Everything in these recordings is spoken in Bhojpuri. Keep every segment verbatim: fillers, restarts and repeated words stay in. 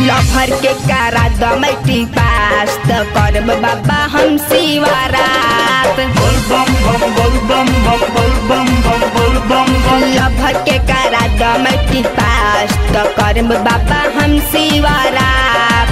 लभर के करा द मैट्रिक पास त करब बाबा हम शिवरात। लभर के करा द मैट्रिक पास त करब बाबा हम शिवरात।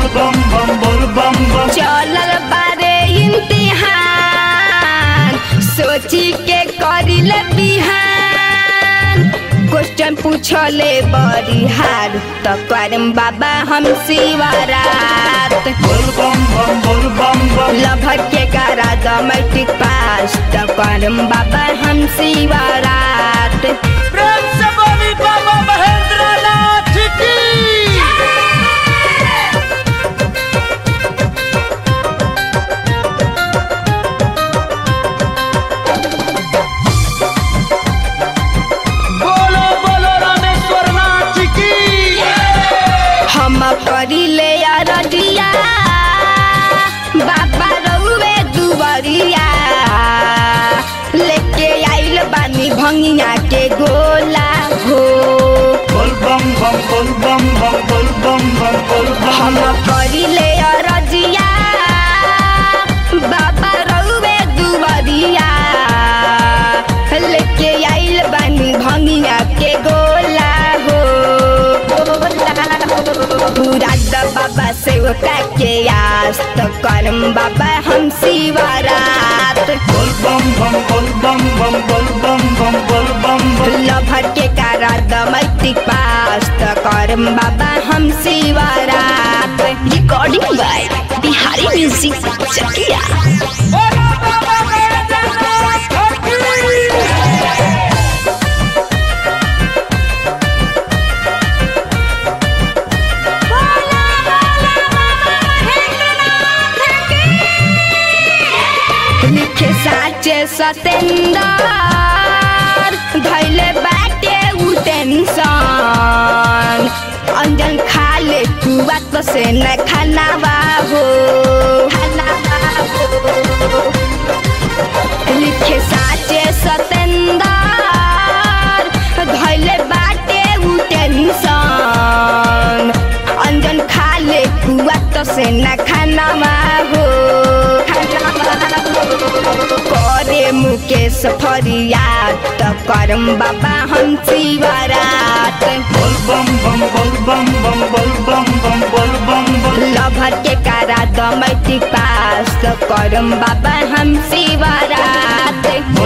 चलल बारे इम्तिहान सोची के करिले बिहान। क्वेश्चन पूछले बड़ी हार त करम बाबा हम शिवरात। लभर के करा द मैट्रिक पास त करम बाबा हम शिवरात। प्रेम से बोली बाबा महेंद्रनाथ की। बोलो बोलो रामेश्वर नाथ की। हम करिले अरदिया बाबा रउवे दुबरिया लेके आइल बानी भंगिया के गोला हो। हम करिले अरदिया बाबा रउवे दुबरिया लेके आइल बानी भंगिया के गोला हो। पूरा द बाबा सेवका के आस त करम बाबा हम शिवरात। लभर के करा द मैट्रिक पास त करम बाबा हम शिवरात। Recording by Bihari music Chakiya. बोलो बाबा महेंद्रनाथ की। लिखे साचे सतेंदर धैले बाटे उ टेंशन। अंजन खा ले तू बात से न खानावा हो। लिखे साचे सतेंदर धैले बाटे उ टेंशन। अंजन खा ले तू बात से न खानावा हो। करे मुकेश फरियाद त करम बाबा हम शिवरात। लभर के करा द मैट्रिक पास त करम बाबा हम शिवरात।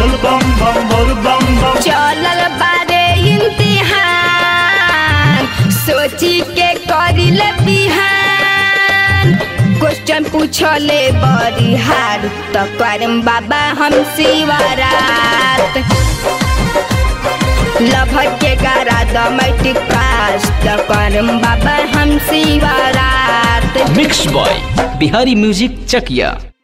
चलल बारे इम्तिहान सोची के करिले बिहान। क्वेश्चन पूछले बड़ी हार त करम बाबा हम शिवरात। लभर के करा द मैट्रिक पास त करम बाबा हम शिवरात। मिक्स बॉय बिहारी म्यूजिक चकिया।